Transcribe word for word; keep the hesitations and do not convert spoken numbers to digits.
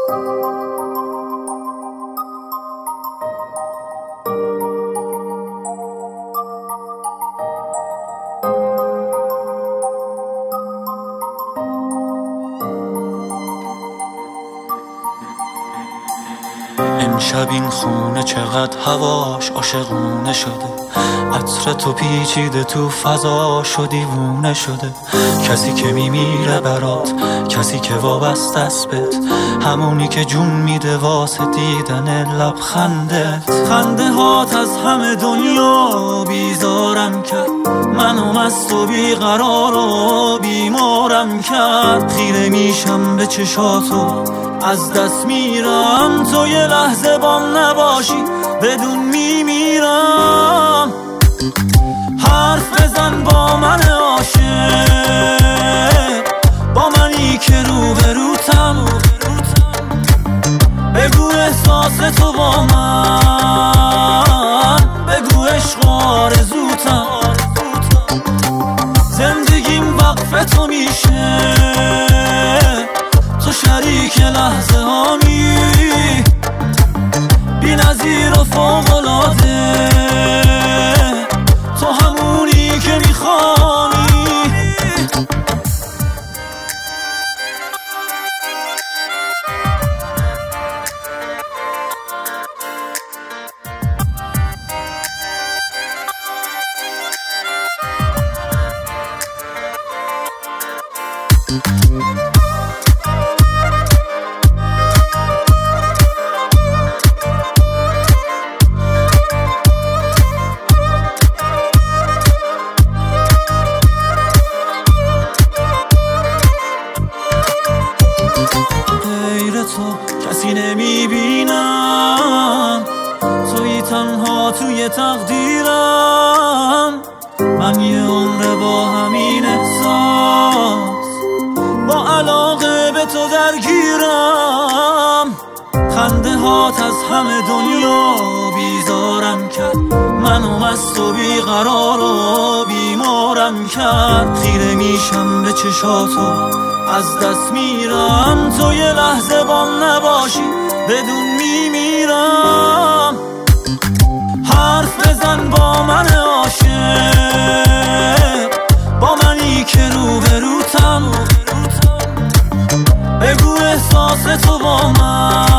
امشب این خونه چقدر هواش عاشقونه شده، عطر تو پیچیده تو فضا شو دیوونه شده. کسی که میمیره برات، کسی که وابسته است بهت، همونی که جون میده واسه دیدن لبخندت. خنده هات از همه دنیا بیزارم کرد، منو مست و بیقرار و بیمارم کرد. خیره میشم به چشاتو از دست میرم، تو یه لحظه بام نباشی بدون میمیرم. حرف بزن با من عاشق، با منی که روبروتم، بگو احساس تو با من، بگو عشق و آرزوتم. زندگیم وقف تو میشه، تو شریک لحظه هامی، بی نظیر و فوق‌العاده، تو همونی که میخوانی. غیر تو کسی نمیبینم، توی تنها توی تقدیرم. من یه عمر با همین احساس، با علاقه به تو درگیرم. خنده هات از همه دنیا بیزارم کرد، منو مست و بیقرار و بیمارم کرد. خیره میشم به چشاتو از دست میرم، تو یه لحظه بام نباشی بدون میمیرم. حرف بزن با من عاشق، با منی که روبروتم، بگو احساس تو با من،